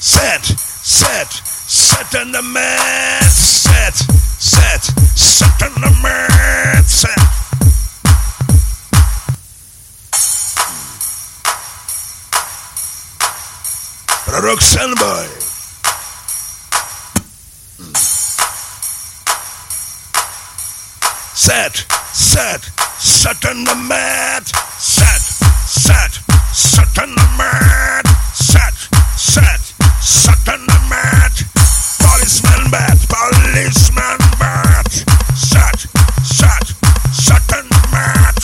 Set on the mat. Set on the mat. Set. Roxanne boy. Set on the mat. Set on the mat. Set on the mat. Policeman bat. Set on the mat.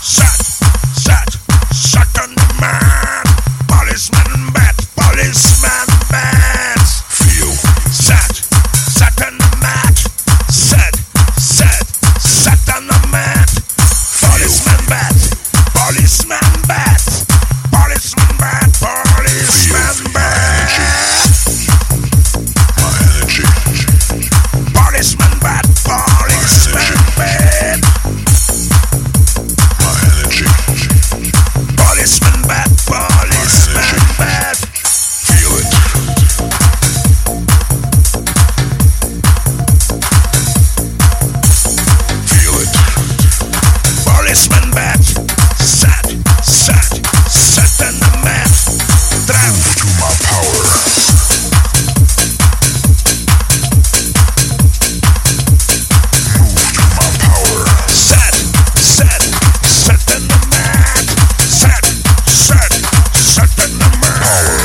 Set on the mat. Policeman bat. Feel. Set on the mat. Set on the mat. Policeman bat. Policeman bat. Policeman bat. Policeman bat. My energy. Policeman bat. Policeman bat. My energy. Policeman bat. Policeman bat. Feel it. Feel it. Policeman bat. Set on the mat. Move to my power. Move to my power. Set on the mat. Set on the mat.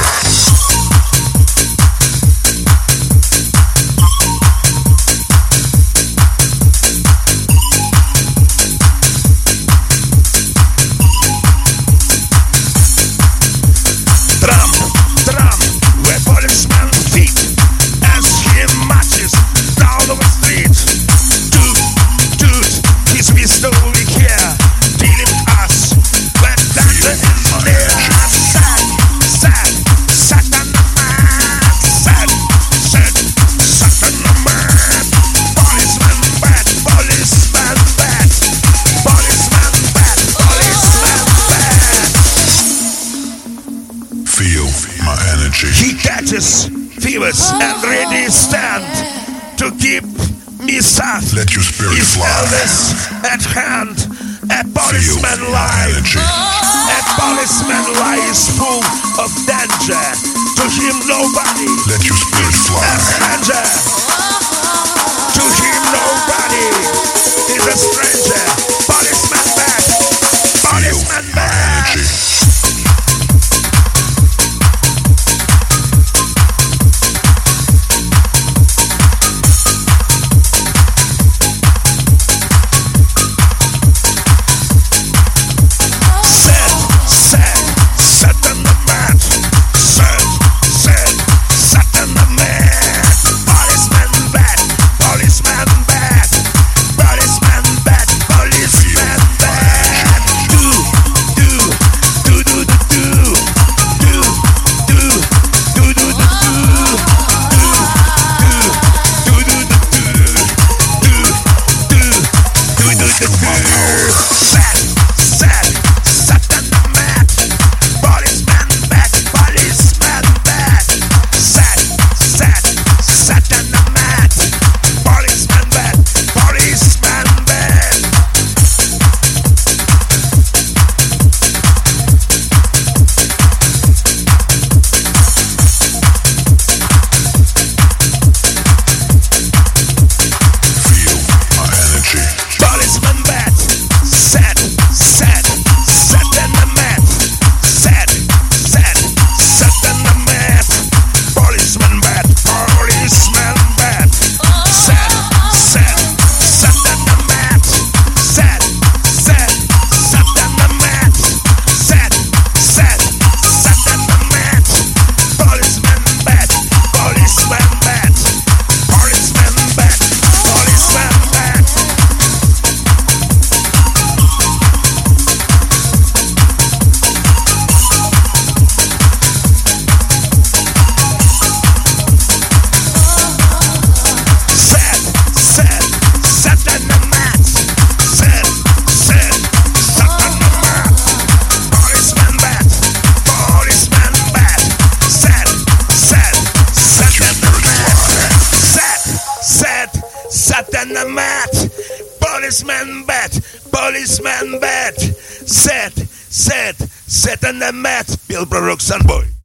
Drum, where policeman feet as he marches down the street. Dude, his pistol we here, dealing with us. When danger is near, set on the mat. Set on the mat. Policeman bat. Policeman bat. Policeman bat. Policeman bat. Feel my energy. He catches fevers and ready stand to keep me safe. Let your spirit His fly. eldest at hand. A Feel policeman my life. energy. A policeman life is full of danger. To him nobody Let your spirit is a fly. stranger. To him nobody is a stranger. Policeman back. Feel Policeman my back. energy. Set on the mat. Set on the mat. Policeman bat. Policeman bat. Policeman bat. on the mat. Policeman bat, policeman bat. Set on the mat. Bill Brooks and boy.